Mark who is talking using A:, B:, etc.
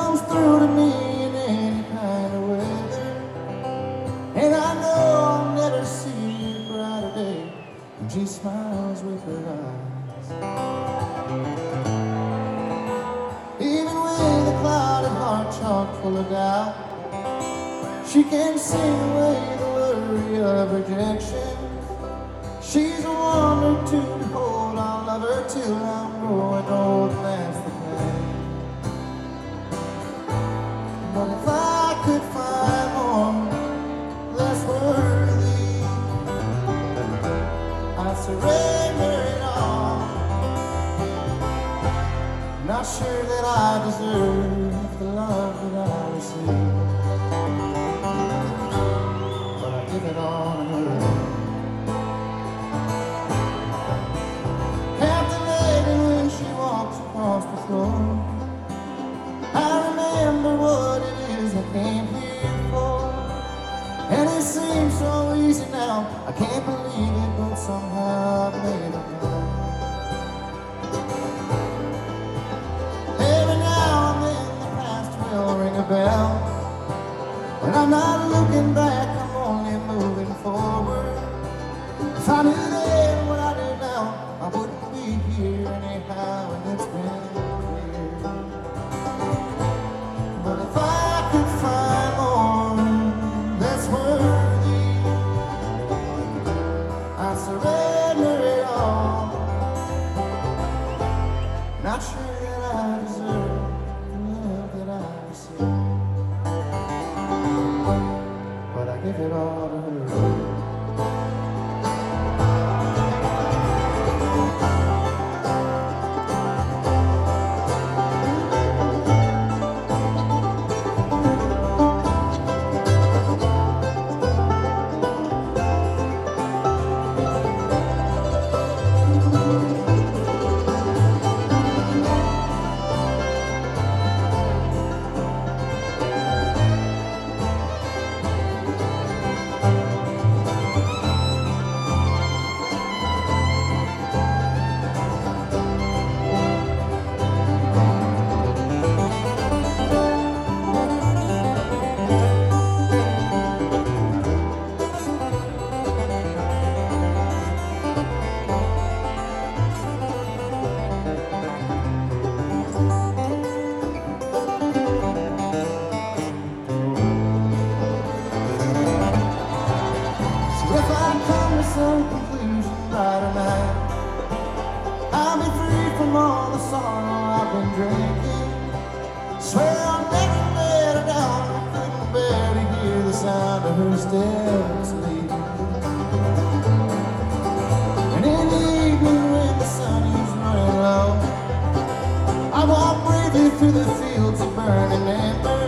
A: comes through to me in any kind of weather, and I know I'll never see a brighter day when she smiles with her eyes. Even with a clouded heart chock full of doubt, she can sing away the worry of rejection. She's a wonder to behold. I'll love her till I'm growing old, and that's the plan. But if I could find one less worthy, I'd surrender it all. Not sure that I deserve the love that I receive, but I give it all to her. Captivating when she walks across the floor, I remember what it is I came here for. And it seems so easy now, I can't believe it, but somehow I've made it now. Every now and then the past will ring a bell, but I'm not looking back, I'm only moving forward. If I knew then what I do now, I wouldn't be here anyhow, and it's been clear. But if I could find one that's worthy, I'd surrender it all. Not sure that I deserve the love that I receive, but I give it all to her. Some conclusion by tonight, I'll be free from all the sorrow I've been drinking. Swear I'll never let her down, I couldn't bear to hear the sound of her steps leaving. And in the evening when the sun is running low, I walk bravely through the fields of burning embers.